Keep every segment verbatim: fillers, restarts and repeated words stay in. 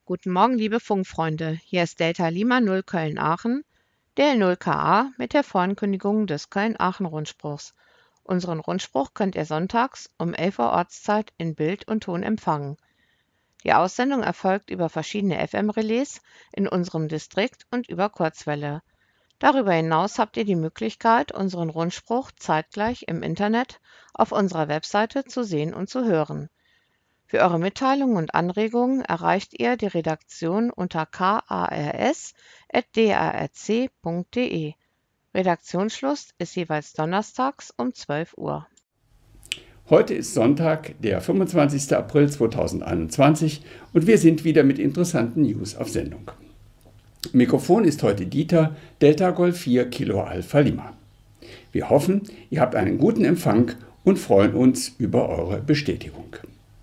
Guten Morgen, liebe Funkfreunde. Hier ist Delta Lima null Köln-Aachen, D L null K A mit der Vorankündigung des Köln-Aachen-Rundspruchs. Unseren Rundspruch könnt ihr sonntags um elf Uhr Ortszeit in Bild und Ton empfangen. Die Aussendung erfolgt über verschiedene F M-Relais in unserem Distrikt und über Kurzwelle. Darüber hinaus habt ihr die Möglichkeit, unseren Rundspruch zeitgleich im Internet auf unserer Webseite zu sehen und zu hören. Für eure Mitteilungen und Anregungen erreicht ihr die Redaktion unter kars at d a r c punkt d e. Redaktionsschluss ist jeweils donnerstags um zwölf Uhr. Heute ist Sonntag, der fünfundzwanzigster April zweitausendeinundzwanzig und wir sind wieder mit interessanten News auf Sendung. Mikrofon ist heute Dieter, Delta Golf vier Kilo Alpha Lima. Wir hoffen, ihr habt einen guten Empfang und freuen uns über eure Bestätigung.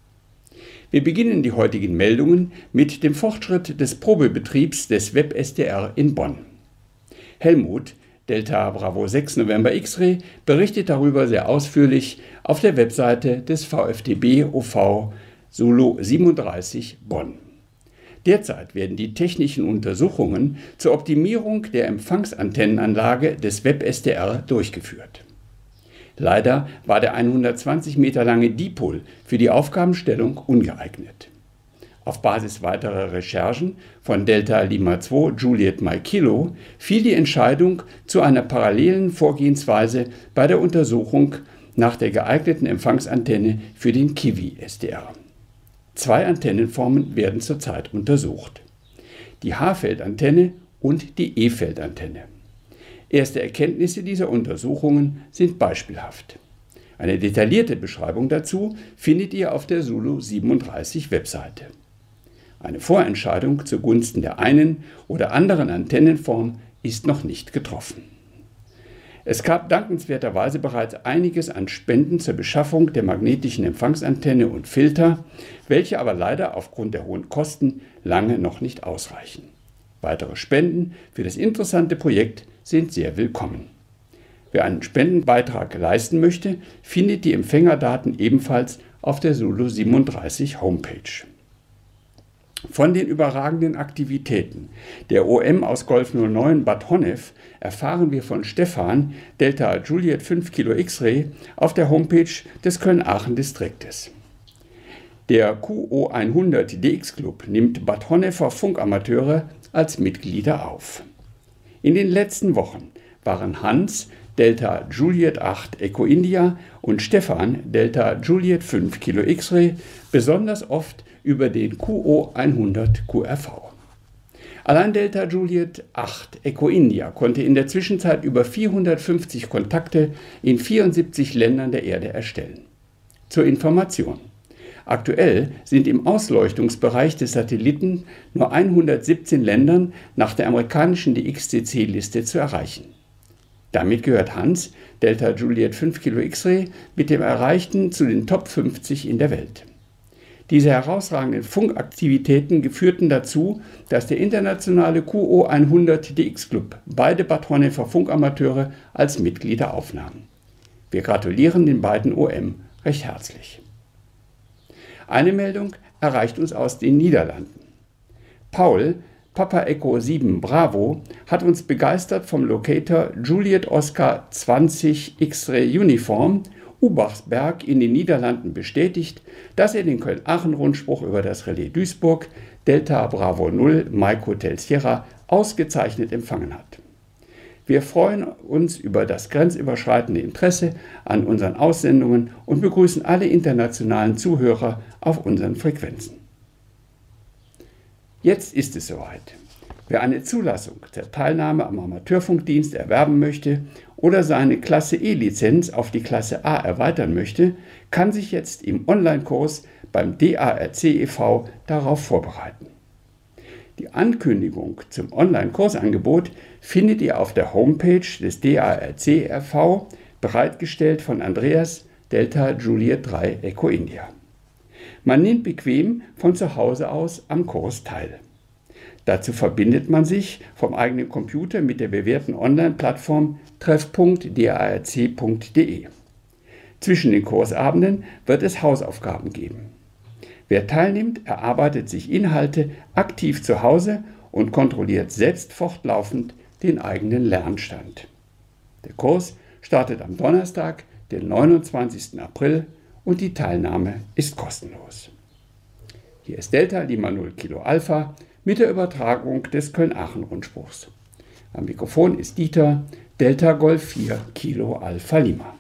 Wir beginnen die heutigen Meldungen mit dem Fortschritt des Probebetriebs des WebS D R in Bonn. Helmut, Delta Bravo sechs November X-Ray, berichtet darüber sehr ausführlich auf der Webseite des V F D B O V Zulu siebenunddreißig Bonn. Derzeit werden die technischen Untersuchungen zur Optimierung der Empfangsantennenanlage des WebS D R durchgeführt. Leider war der hundertzwanzig Meter lange Dipol für die Aufgabenstellung ungeeignet. Auf Basis weiterer Recherchen von Delta Lima zwei Juliet Mike Kilo fiel die Entscheidung zu einer parallelen Vorgehensweise bei der Untersuchung nach der geeigneten Empfangsantenne für den Kiwi S D R. Zwei Antennenformen werden zurzeit untersucht: die H-Feldantenne und die E-Feldantenne. Erste Erkenntnisse dieser Untersuchungen sind beispielhaft. Eine detaillierte Beschreibung dazu findet ihr auf der Zulu siebenunddreißig Webseite. Eine Vorentscheidung zugunsten der einen oder anderen Antennenform ist noch nicht getroffen. Es gab dankenswerterweise bereits einiges an Spenden zur Beschaffung der magnetischen Empfangsantenne und Filter, welche aber leider aufgrund der hohen Kosten lange noch nicht ausreichen. Weitere Spenden für das interessante Projekt sind sehr willkommen. Wer einen Spendenbeitrag leisten möchte, findet die Empfängerdaten ebenfalls auf der Zulu siebenunddreißig Homepage. Von den überragenden Aktivitäten der O M aus Golf null neun Bad Honnef erfahren wir von Stefan, Delta Juliet fünf Kilo X-Ray, auf der Homepage des Köln-Aachen-Distriktes. Der Q O hundert D X Club nimmt Bad Honnefer Funkamateure als Mitglieder auf. In den letzten Wochen waren Hans, Delta Juliet acht Echo India und Stefan, Delta Juliet fünf Kilo X-Ray, besonders oft über den Q O hundert Q R V. Allein Delta Juliet acht Echo India konnte in der Zwischenzeit über vierhundertfünfzig Kontakte in vierundsiebzig Ländern der Erde erstellen. Zur Information: Aktuell sind im Ausleuchtungsbereich des Satelliten nur hundertsiebzehn Ländern nach der amerikanischen D X C C-Liste zu erreichen. Damit gehört Hans, Delta Juliet fünf Kilo X-Ray, mit dem Erreichten zu den Top fünfzig in der Welt. Diese herausragenden Funkaktivitäten führten dazu, dass der internationale Q O hundert D X Club beide Bad Honnefer Funkamateure als Mitglieder aufnahm. Wir gratulieren den beiden O M recht herzlich. Eine Meldung erreicht uns aus den Niederlanden. Paul, Papa Echo sieben Bravo, hat uns begeistert vom Locator Juliet Oscar zwanzig X-Ray Uniform Ubachsberg in den Niederlanden bestätigt, dass er den Köln-Aachen-Rundspruch über das Relais Duisburg Delta Bravo null Mike Hotel Sierra ausgezeichnet empfangen hat. Wir freuen uns über das grenzüberschreitende Interesse an unseren Aussendungen und begrüßen alle internationalen Zuhörer auf unseren Frequenzen. Jetzt ist es soweit. Wer eine Zulassung zur Teilnahme am Amateurfunkdienst erwerben möchte oder seine Klasse E-Lizenz auf die Klasse A erweitern möchte, kann sich jetzt im Online-Kurs beim D A R C e V darauf vorbereiten. Die Ankündigung zum Online-Kursangebot findet ihr auf der Homepage des D A R C e V, bereitgestellt von Andreas, Delta Juliet drei Echo India. Man nimmt bequem von zu Hause aus am Kurs teil. Dazu verbindet man sich vom eigenen Computer mit der bewährten Online-Plattform treff punkt d a r c punkt d e. Zwischen den Kursabenden wird es Hausaufgaben geben. Wer teilnimmt, erarbeitet sich Inhalte aktiv zu Hause und kontrolliert selbst fortlaufend den eigenen Lernstand. Der Kurs startet am Donnerstag, den neunundzwanzigsten April, und die Teilnahme ist kostenlos. Hier ist Delta Lima null Kilo Alpha mit der Übertragung des Köln-Aachen-Rundspruchs. Am Mikrofon ist Dieter, Delta Golf vier Kilo Alpha Lima.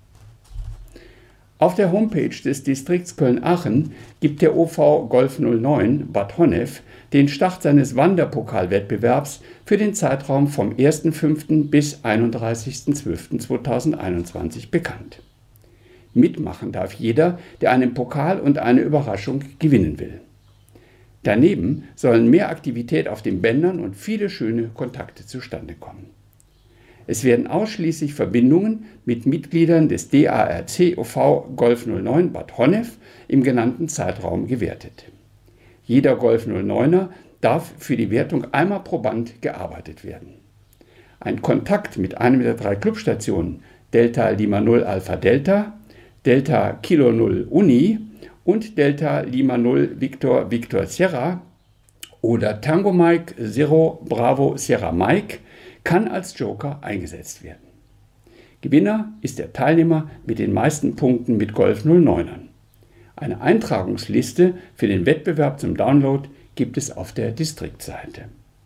Auf der Homepage des Distrikts Köln-Aachen gibt der O V Golf null neun Bad Honnef den Start seines Wanderpokalwettbewerbs für den Zeitraum vom ersten fünften bis einunddreißigsten zwölften zweitausendeinundzwanzig bekannt. Mitmachen darf jeder, der einen Pokal und eine Überraschung gewinnen will. Daneben sollen mehr Aktivität auf den Bändern und viele schöne Kontakte zustande kommen. Es werden ausschließlich Verbindungen mit Mitgliedern des D A R C O V Golf null neun Bad Honnef im genannten Zeitraum gewertet. Jeder Golf null neuner darf für die Wertung einmal pro Band gearbeitet werden. Ein Kontakt mit einem der drei Clubstationen Delta Lima null Alpha Delta, Delta Kilo null Uni und Delta Lima null Victor Victor Sierra oder Tango Mike Zero Bravo Sierra Mike kann als Joker eingesetzt werden. Gewinner ist der Teilnehmer mit den meisten Punkten mit Golf null neunern. Eine Eintragungsliste für den Wettbewerb zum Download gibt es auf der Distriktseite.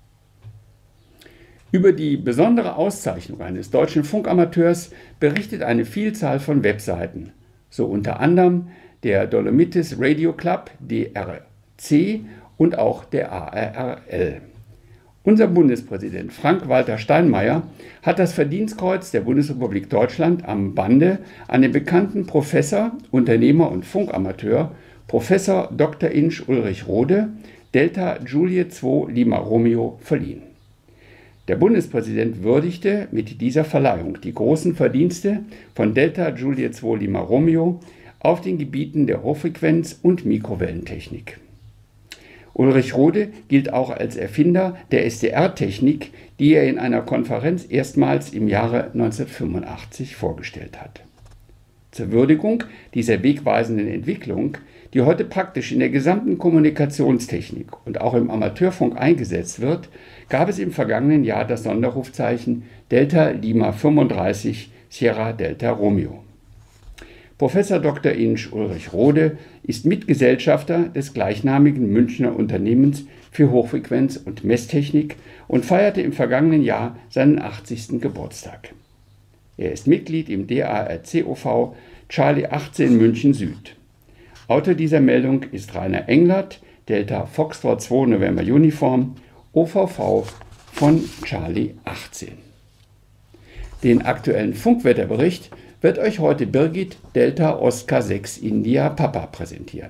Über die besondere Auszeichnung eines deutschen Funkamateurs berichtet eine Vielzahl von Webseiten, so unter anderem der Dolomites Radio Club D R C und auch der A R R L. Unser Bundespräsident Frank-Walter Steinmeier hat das Verdienstkreuz der Bundesrepublik Deutschland am Bande an den bekannten Professor, Unternehmer und Funkamateur Professor Doktor Insch Ulrich Rode, Delta Juliet zwei Lima Romeo verliehen. Der Bundespräsident würdigte mit dieser Verleihung die großen Verdienste von Delta Juliet zwei Lima Romeo auf den Gebieten der Hochfrequenz- und Mikrowellentechnik. Ulrich Rode gilt auch als Erfinder der S D R-Technik, die er in einer Konferenz erstmals im Jahre neunzehnhundertfünfundachtzig vorgestellt hat. Zur Würdigung dieser wegweisenden Entwicklung, die heute praktisch in der gesamten Kommunikationstechnik und auch im Amateurfunk eingesetzt wird, gab es im vergangenen Jahr das Sonderrufzeichen Delta Lima fünfunddreißig Sierra Delta Romeo. Professor Doktor Insch Ulrich Rode ist Mitgesellschafter des gleichnamigen Münchner Unternehmens für Hochfrequenz- und Messtechnik und feierte im vergangenen Jahr seinen achtzigsten Geburtstag. Er ist Mitglied im D A R C O V Charlie achtzehn München Süd. Autor dieser Meldung ist Rainer Englert, Delta Foxtrot zwei November Uniform, O V V von Charlie achtzehn. Den aktuellen Funkwetterbericht wird euch heute Birgit Delta Oscar sechs India Papa präsentieren.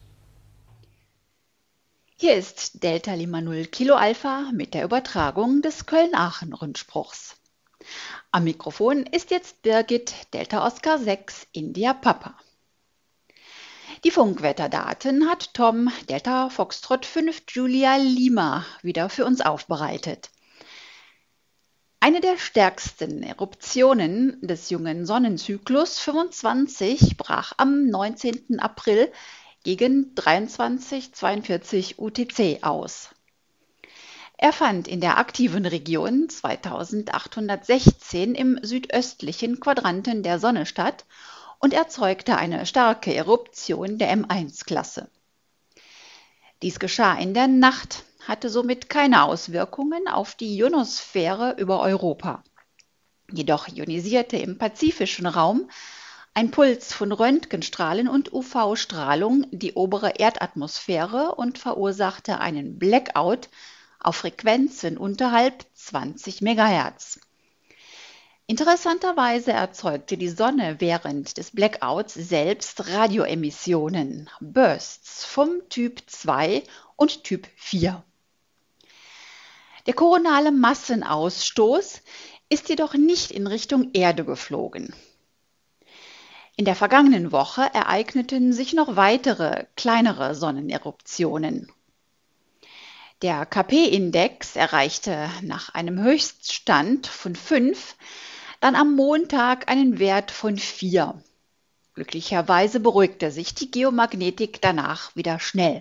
Hier ist Delta Lima null Kilo Alpha mit der Übertragung des Köln-Aachen-Rundspruchs. Am Mikrofon ist jetzt Birgit Delta Oscar sechs India Papa. Die Funkwetterdaten hat Tom Delta Foxtrot fünf Julia Lima wieder für uns aufbereitet. Eine der stärksten Eruptionen des jungen Sonnenzyklus fünfundzwanzig brach am neunzehnten April gegen dreiundzwanzig Uhr zweiundvierzig U T C aus. Er fand in der aktiven Region zweitausendachthundertsechzehn im südöstlichen Quadranten der Sonne statt und erzeugte eine starke Eruption der M eins Klasse. Dies geschah in der Nacht, hatte somit keine Auswirkungen auf die Ionosphäre über Europa. Jedoch ionisierte im pazifischen Raum ein Puls von Röntgenstrahlen und U V-Strahlung die obere Erdatmosphäre und verursachte einen Blackout auf Frequenzen unterhalb zwanzig Megahertz. Interessanterweise erzeugte die Sonne während des Blackouts selbst Radioemissionen, Bursts vom Typ zwei und Typ vier. Der koronale Massenausstoß ist jedoch nicht in Richtung Erde geflogen. In der vergangenen Woche ereigneten sich noch weitere, kleinere Sonneneruptionen. Der K P-Index erreichte nach einem Höchststand von fünf dann am Montag einen Wert von vier. Glücklicherweise beruhigte sich die Geomagnetik danach wieder schnell.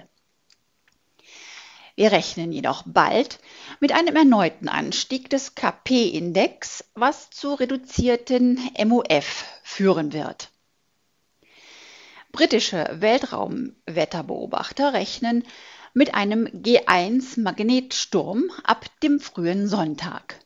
Wir rechnen jedoch bald mit einem erneuten Anstieg des K P-Index, was zu reduzierten M U F führen wird. Britische Weltraumwetterbeobachter rechnen mit einem G eins Magnetsturm ab dem frühen Sonntag.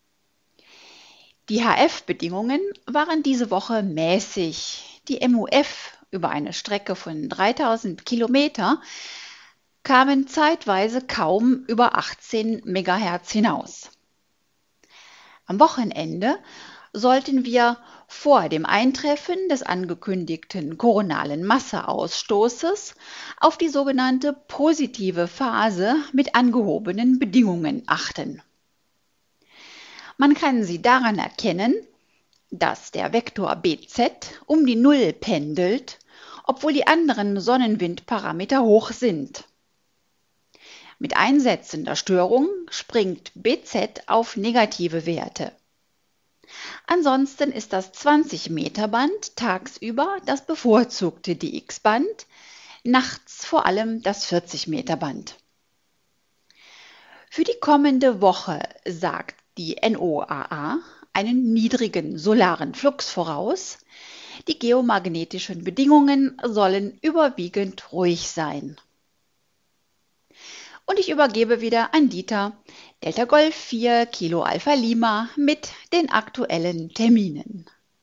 Die H F-Bedingungen waren diese Woche mäßig. Die M U F über eine Strecke von dreitausend Kilometer kamen zeitweise kaum über achtzehn Megahertz hinaus. Am Wochenende sollten wir vor dem Eintreffen des angekündigten koronalen Masseausstoßes auf die sogenannte positive Phase mit angehobenen Bedingungen achten. Man kann sie daran erkennen, dass der Vektor B Z um die Null pendelt, obwohl die anderen Sonnenwindparameter hoch sind. Mit einsetzender Störung springt B Z auf negative Werte. Ansonsten ist das zwanzig Meter Band tagsüber das bevorzugte D X-Band, nachts vor allem das vierzig Meter Band. Für die kommende Woche sagt die N O A A einen niedrigen solaren Flux voraus. Die geomagnetischen Bedingungen sollen überwiegend ruhig sein. Und ich übergebe wieder an Dieter, Delta Golf vier, Kilo Alpha Lima mit den aktuellen Terminen.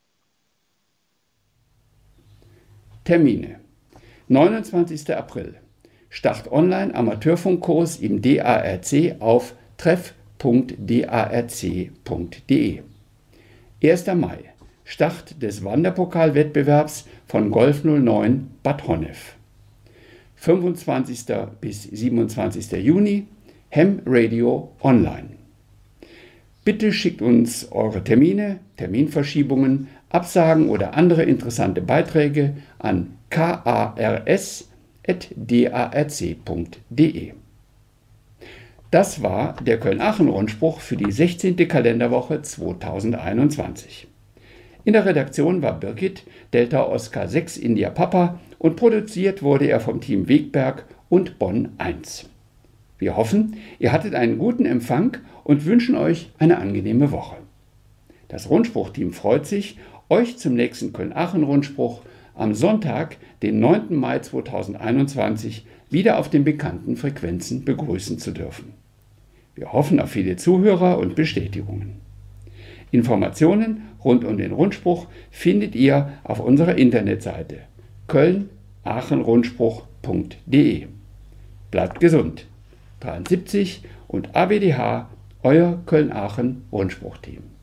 Termine. neunundzwanzigster April. Start Online Amateurfunkkurs im D A R C auf treff punkt darc punkt de. erster Mai. Start des Wanderpokalwettbewerbs von Golf null neun Bad Honnef. fünfundzwanzigster bis siebenundzwanzigster Juni Ham Radio Online. Bitte schickt uns eure Termine, Terminverschiebungen, Absagen oder andere interessante Beiträge an kars at darc punkt de. Das war der Köln-Aachen-Rundspruch für die sechzehnte Kalenderwoche zweitausendeinundzwanzig. In der Redaktion war Birgit, Delta Oscar sechs India Papa, und produziert wurde er vom Team Wegberg und Bonn eins. Wir hoffen, ihr hattet einen guten Empfang und wünschen euch eine angenehme Woche. Das Rundspruchteam freut sich, euch zum nächsten Köln-Aachen-Rundspruch am Sonntag, den neunten Mai zweitausendeinundzwanzig, wieder auf den bekannten Frequenzen begrüßen zu dürfen. Wir hoffen auf viele Zuhörer und Bestätigungen. Informationen rund um den Rundspruch findet ihr auf unserer Internetseite köln aachen rundspruch punkt de. Bleibt gesund. dreiundsiebzig und A W D H, euer Köln-Aachen Rundspruchteam.